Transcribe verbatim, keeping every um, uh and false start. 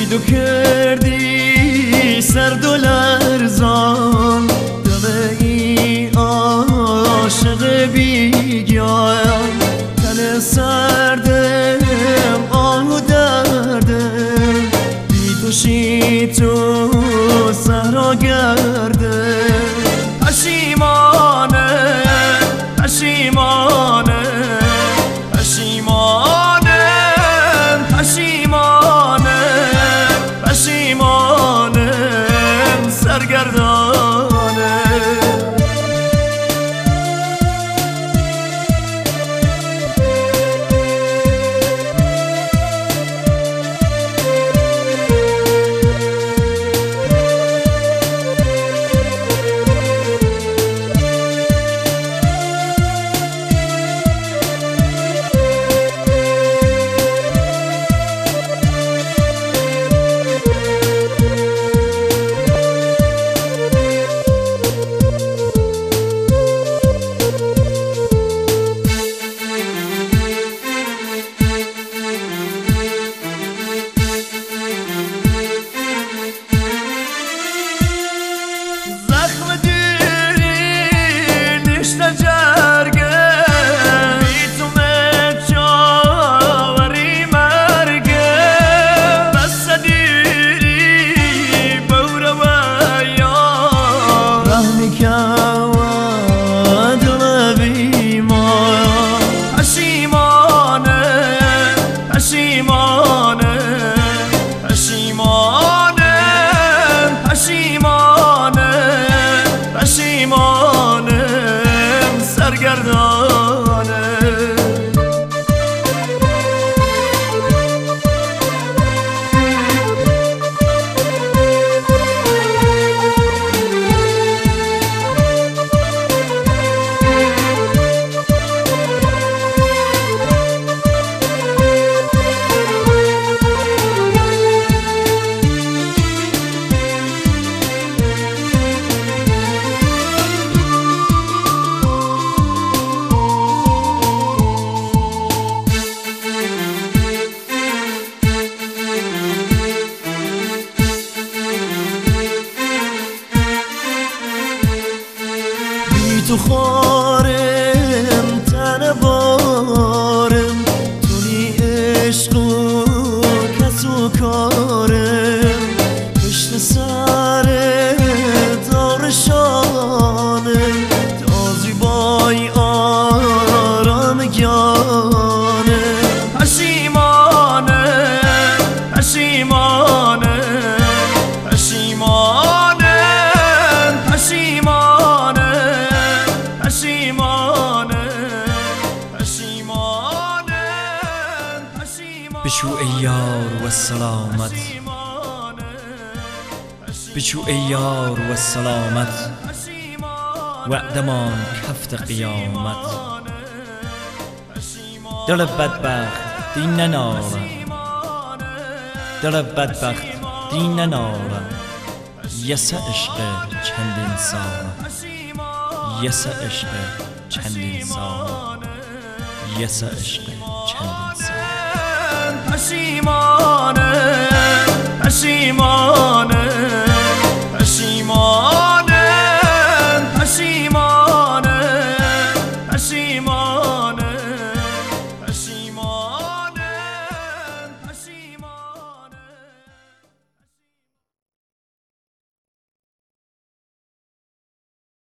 تو کردی سرد و لرزان دل ای عاشق بیگیان تن سردم آه و دردم بی تو شی تو صحرا گردم پشیمانه پشیمانه پشیمانه پشیمانه پشیمانه سرگردانه تو خارم تن بارم تو نی عشق و کس و کارم پشت سر دار شانم تازی بای آرام گیانم پشیمانه پشیمانه پشیمانه پشیمانه پشیمانه پشیمانه بشو ای یار و سلامت بشو ای یار و سلامت وعدمان کفت قیامت دل بدبخت دین ننارم دل بدبخت دین ننارم یس عشق چندین سال یس عشق چندین سال یس عشق چندین سال پشیمانه